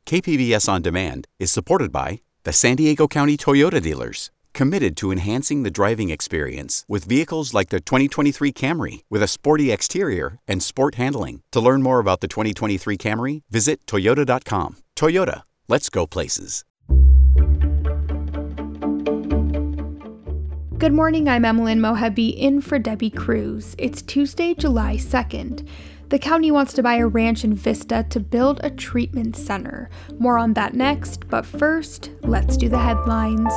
KPBS On Demand is supported by the San Diego County Toyota dealers, committed to enhancing the driving experience with vehicles like the 2023 Camry with a sporty exterior and sport handling. To learn more about the 2023 Camry, visit toyota.com. Toyota, let's go places. Good morning, I'm Emmeline Mohabi in for Debbie Cruz. It's Tuesday, July 2nd. The county wants to buy a ranch in Vista to build a treatment center. More on that next, but first, let's do the headlines.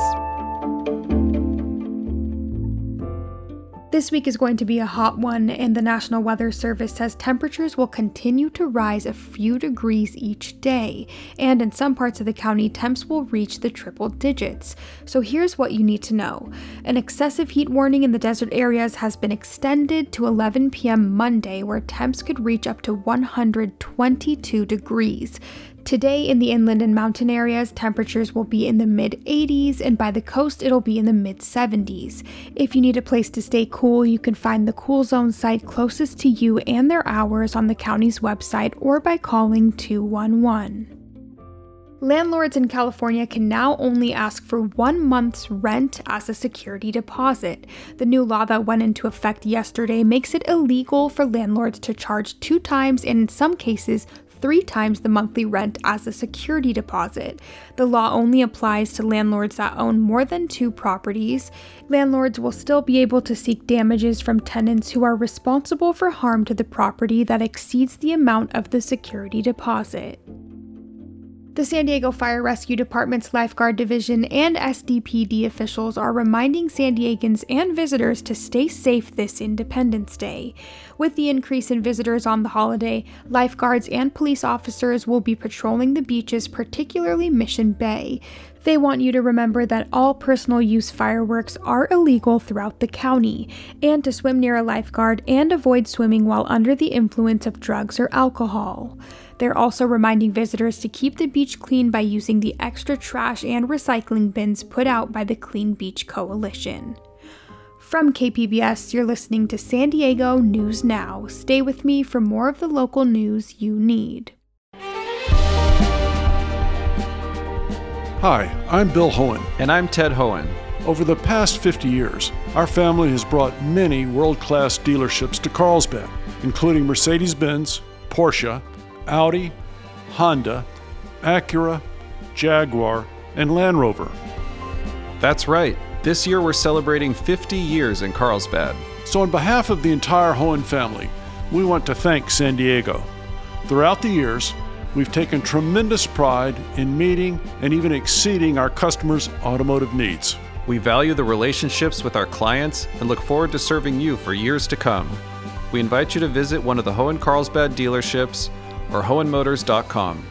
This week is going to be a hot one, and the National Weather Service says temperatures will continue to rise a few degrees each day, and in some parts of the county, temps will reach the triple digits. So here's what you need to know. An excessive heat warning in the desert areas has been extended to 11 p.m. Monday, where temps could reach up to 122 degrees. Today, in the inland and mountain areas, temperatures will be in the mid-80s, and by the coast, it'll be in the mid-70s. If you need a place to stay cool, you can find the Cool Zone site closest to you and their hours on the county's website or by calling 211. Landlords in California can now only ask for 1 month's rent as a security deposit. The new law that went into effect yesterday makes it illegal for landlords to charge 2 times and in some cases 3 times the monthly rent as a security deposit. The law only applies to landlords that own more than 2 properties. Landlords will still be able to seek damages from tenants who are responsible for harm to the property that exceeds the amount of the security deposit. The San Diego Fire Rescue Department's Lifeguard Division and SDPD officials are reminding San Diegans and visitors to stay safe this Independence Day. With the increase in visitors on the holiday, lifeguards and police officers will be patrolling the beaches, particularly Mission Bay. They want you to remember that all personal use fireworks are illegal throughout the county, and to swim near a lifeguard and avoid swimming while under the influence of drugs or alcohol. They're also reminding visitors to keep the beach clean by using the extra trash and recycling bins put out by the Clean Beach Coalition. From KPBS, you're listening to San Diego News Now. Stay with me for more of the local news you need. Hi, I'm Bill Hohen. And I'm Ted Hohen. Over the past 50 years, our family has brought many world-class dealerships to Carlsbad, including Mercedes-Benz, Porsche, Audi, Honda, Acura, Jaguar, and Land Rover. That's right. This year we're celebrating 50 years in Carlsbad. So on behalf of the entire Hohen family, we want to thank San Diego. Throughout the years, we've taken tremendous pride in meeting and even exceeding our customers' automotive needs. We value the relationships with our clients and look forward to serving you for years to come. We invite you to visit one of the Hohen Carlsbad dealerships or hohenmotors.com.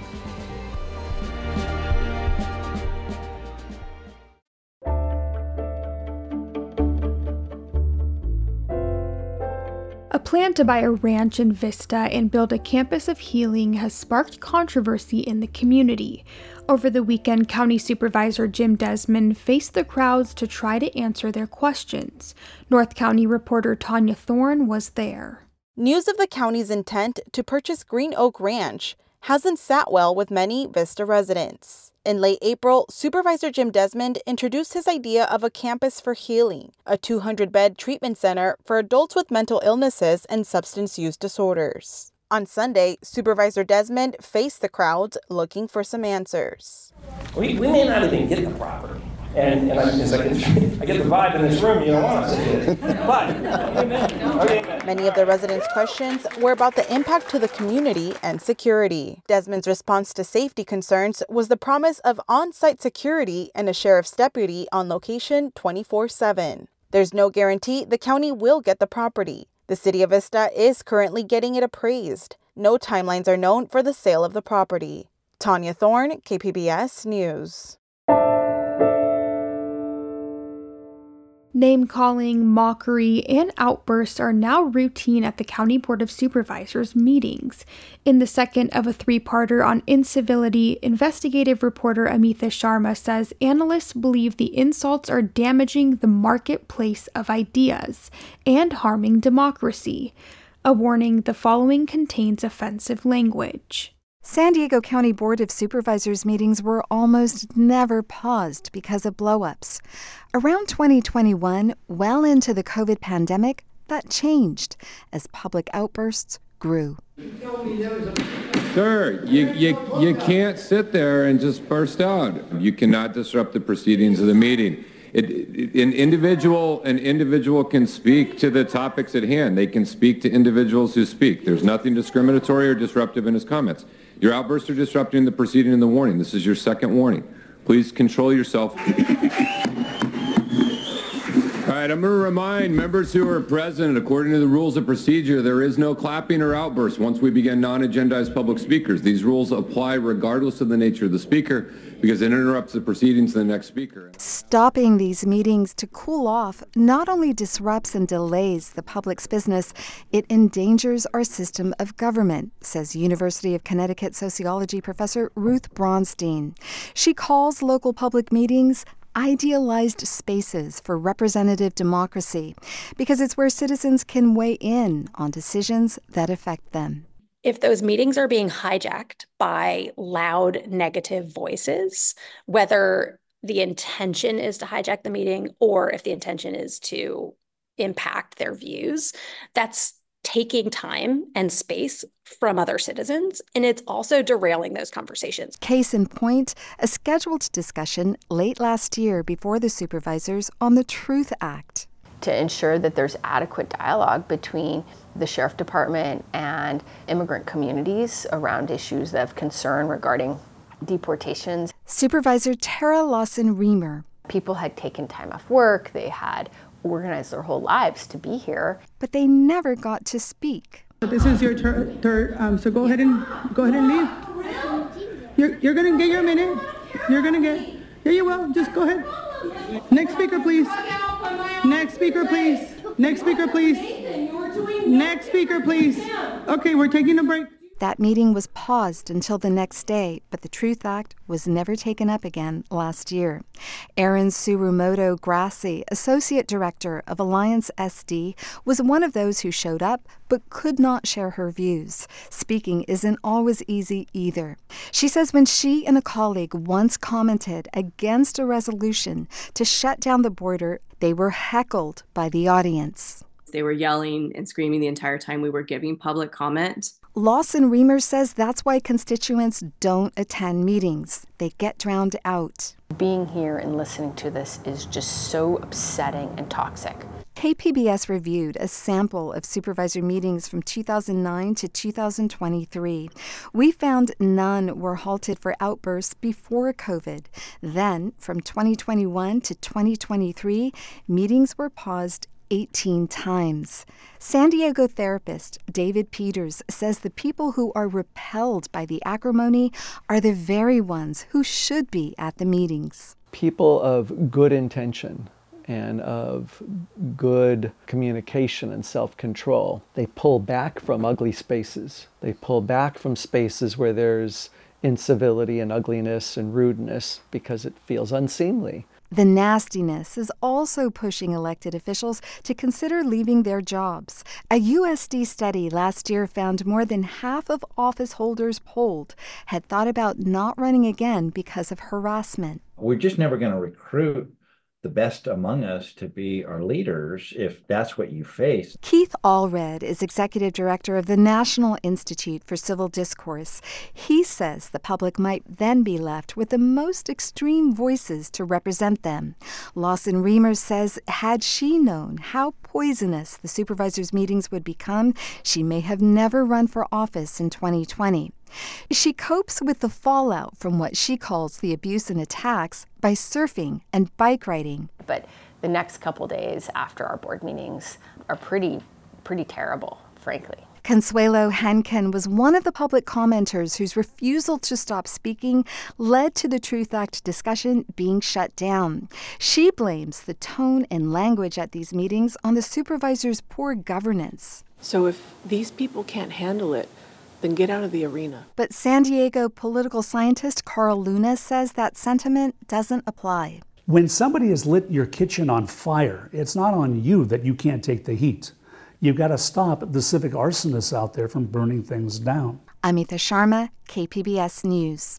A plan to buy a ranch in Vista and build a campus of healing has sparked controversy in the community. Over the weekend, County Supervisor Jim Desmond faced the crowds to try to answer their questions. North County reporter Tanya Thorne was there. News of the county's intent to purchase Green Oak Ranch hasn't sat well with many Vista residents. In late April, Supervisor Jim Desmond introduced his idea of a campus for healing, a 200-bed treatment center for adults with mental illnesses and substance use disorders. On Sunday, Supervisor Desmond faced the crowds looking for some answers. We may not even get the property. And I get the vibe in this room, you don't want us to get it. But, Many of the residents' questions were about the impact to the community and security. Desmond's response to safety concerns was the promise of on-site security and a sheriff's deputy on location 24/7. There's no guarantee the county will get the property. The city of Vista is currently getting it appraised. No timelines are known for the sale of the property. Tanya Thorne, KPBS News. Name-calling, mockery, and outbursts are now routine at the County Board of Supervisors meetings. In the second of a 3-parter on incivility, investigative reporter Amitha Sharma says analysts believe the insults are damaging the marketplace of ideas and harming democracy. A warning: the following contains offensive language. San Diego County Board of Supervisors meetings were almost never paused because of blow-ups. Around 2021, well into the COVID pandemic, that changed as public outbursts grew. Sir, you can't sit there and just burst out. You cannot disrupt the proceedings of the meeting. An individual can speak to the topics at hand. They can speak to individuals who speak. There's nothing discriminatory or disruptive in his comments. Your outbursts are disrupting the proceeding and the warning. This is your second warning. Please control yourself. All right, I'm going to remind members who are present, according to the rules of procedure, there is no clapping or outbursts once we begin non-agendized public speakers. These rules apply regardless of the nature of the speaker because it interrupts the proceedings of the next speaker. Stopping these meetings to cool off not only disrupts and delays the public's business, it endangers our system of government, says University of Connecticut sociology professor Ruth Braunstein. She calls local public meetings idealized spaces for representative democracy because it's where citizens can weigh in on decisions that affect them. If those meetings are being hijacked by loud negative voices, whether the intention is to hijack the meeting or if the intention is to impact their views, that's taking time and space from other citizens, and it's also derailing those conversations. Case in point, a scheduled discussion late last year before the supervisors on the Truth Act. To ensure that there's adequate dialogue between the Sheriff Department and immigrant communities around issues of concern regarding deportations. Supervisor Tara Lawson-Remer. People had taken time off work, they had organized their whole lives to be here. But they never got to speak. This is your turn, so go ahead and leave. You're gonna get your minute. You're gonna get, here you will, just go ahead. Next speaker, please. Next speaker, please. Next speaker, please. Next speaker, please. Okay, we're taking a break. That meeting was paused until the next day, but the Truth Act was never taken up again last year. Erin Tsurumoto Grassi, Associate Director of Alliance SD, was one of those who showed up but could not share her views. Speaking isn't always easy either. She says when she and a colleague once commented against a resolution to shut down the border, they were heckled by the audience. They were yelling and screaming the entire time we were giving public comment. Lawson-Remer says that's why constituents don't attend meetings. They get drowned out. Being here and listening to this is just so upsetting and toxic. KPBS reviewed a sample of supervisor meetings from 2009 to 2023. We found none were halted for outbursts before COVID. Then, from 2021 to 2023, meetings were paused 18 times. San Diego therapist David Peters says the people who are repelled by the acrimony are the very ones who should be at the meetings. People of good intention and of good communication and self-control, they pull back from ugly spaces. They pull back from spaces where there's incivility and ugliness and rudeness because it feels unseemly. The nastiness is also pushing elected officials to consider leaving their jobs. A USD study last year found more than half of office holders polled had thought about not running again because of harassment. We're just never going to recruit the best among us to be our leaders if that's what you face. Keith Allred is executive director of the National Institute for Civil Discourse. He says the public might then be left with the most extreme voices to represent them. Lawson-Remer says had she known how poisonous the supervisors' meetings would become, she may have never run for office in 2020. She copes with the fallout from what she calls the abuse and attacks by surfing and bike riding. But the next couple days after our board meetings are pretty terrible, frankly. Consuelo Henkin was one of the public commenters whose refusal to stop speaking led to the Truth Act discussion being shut down. She blames the tone and language at these meetings on the supervisor's poor governance. So if these people can't handle it, then get out of the arena. But San Diego political scientist Carl Luna says that sentiment doesn't apply. When somebody has lit your kitchen on fire, it's not on you that you can't take the heat. You've got to stop the civic arsonists out there from burning things down. Amita Sharma, KPBS News.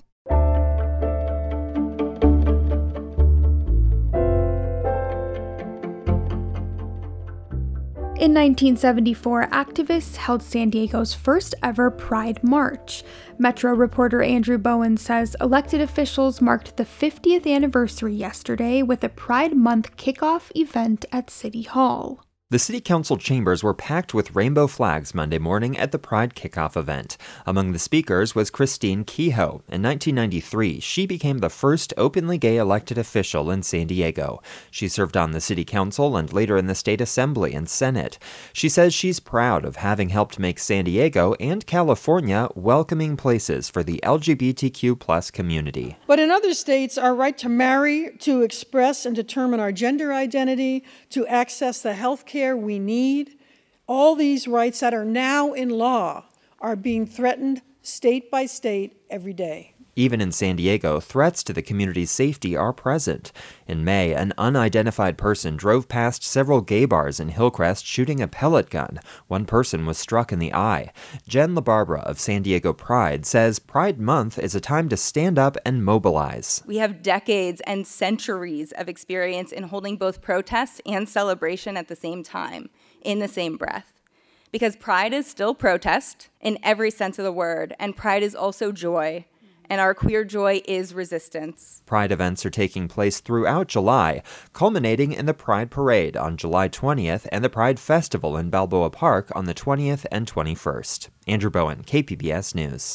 In 1974, activists held San Diego's first ever Pride March. Metro reporter Andrew Bowen says elected officials marked the 50th anniversary yesterday with a Pride Month kickoff event at City Hall. The City Council chambers were packed with rainbow flags Monday morning at the Pride kickoff event. Among the speakers was Christine Kehoe. In 1993, she became the first openly gay elected official in San Diego. She served on the City Council and later in the State Assembly and Senate. She says she's proud of having helped make San Diego and California welcoming places for the LGBTQ+ community. But in other states, our right to marry, to express and determine our gender identity, to access the health care we need, all these rights that are now in law are being threatened state by state every day. Even in San Diego, threats to the community's safety are present. In May, an unidentified person drove past several gay bars in Hillcrest shooting a pellet gun. One person was struck in the eye. Jen LaBarbera of San Diego Pride says Pride Month is a time to stand up and mobilize. We have decades and centuries of experience in holding both protests and celebration at the same time, in the same breath. Because pride is still protest in every sense of the word, and pride is also joy. And our queer joy is resistance. Pride events are taking place throughout July, culminating in the Pride Parade on July 20th and the Pride Festival in Balboa Park on the 20th and 21st. Andrew Bowen, KPBS News.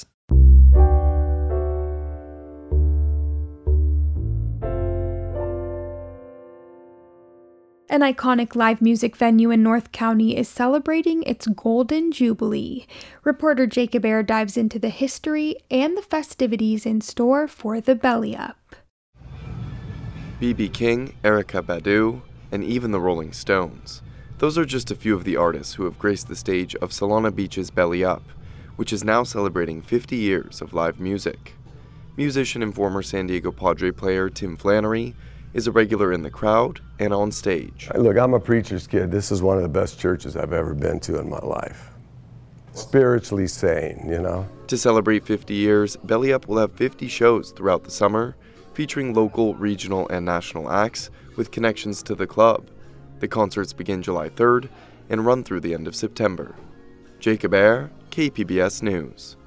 An iconic live music venue in North County is celebrating its Golden Jubilee. Reporter Jacob Ayer dives into the history and the festivities in store for the Belly Up. B.B. King, Erykah Badu, and even the Rolling Stones. Those are just a few of the artists who have graced the stage of Solana Beach's Belly Up, which is now celebrating 50 years of live music. Musician and former San Diego Padre player Tim Flannery is a regular in the crowd and on stage. Look, I'm a preacher's kid. This is one of the best churches I've ever been to in my life. Spiritually sane, you know? To celebrate 50 years, Belly Up will have 50 shows throughout the summer, featuring local, regional, and national acts with connections to the club. The concerts begin July 3rd and run through the end of September. Jacob Ayer, KPBS News.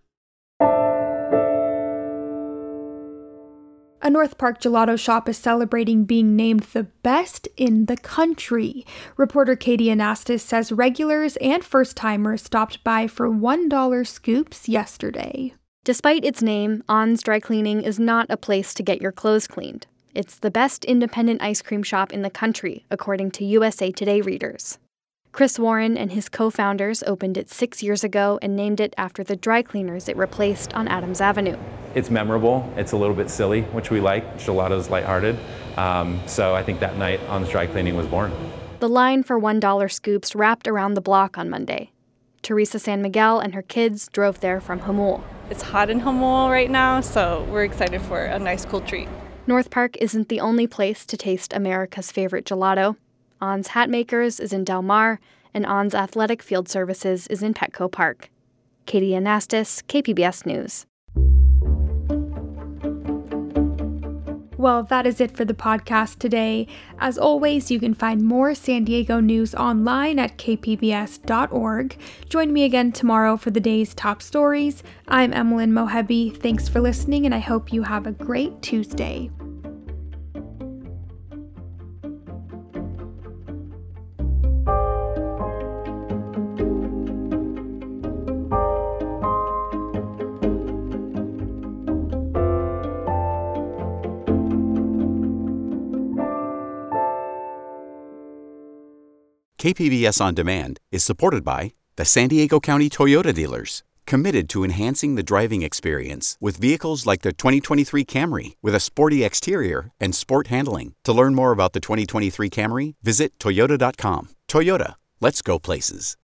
A North Park gelato shop is celebrating being named the best in the country. Reporter Katie Anastas says regulars and first-timers stopped by for $1 scoops yesterday. Despite its name, On's Dry Cleaning is not a place to get your clothes cleaned. It's the best independent ice cream shop in the country, according to USA Today readers. Chris Warren and his co-founders opened it 6 years ago and named it after the dry cleaners it replaced on Adams Avenue. It's memorable, it's a little bit silly, which we like. Gelato's lighthearted, so I think that night On's Dry Cleaning was born. The line for $1 scoops wrapped around the block on Monday. Teresa San Miguel and her kids drove there from Jamul. It's hot in Jamul right now, so we're excited for a nice cool treat. North Park isn't the only place to taste America's favorite gelato. On's Hat Makers is in Del Mar, and On's Athletic Field Services is in Petco Park. Katie Anastas, KPBS News. Well, that is it for the podcast today. As always, you can find more San Diego news online at kpbs.org. Join me again tomorrow for the day's top stories. I'm Emmeline Mohebi. Thanks for listening, and I hope you have a great Tuesday. KPBS On Demand is supported by the San Diego County Toyota dealers, committed to enhancing the driving experience with vehicles like the 2023 Camry with a sporty exterior and sport handling. To learn more about the 2023 Camry, visit toyota.com. Toyota, let's go places.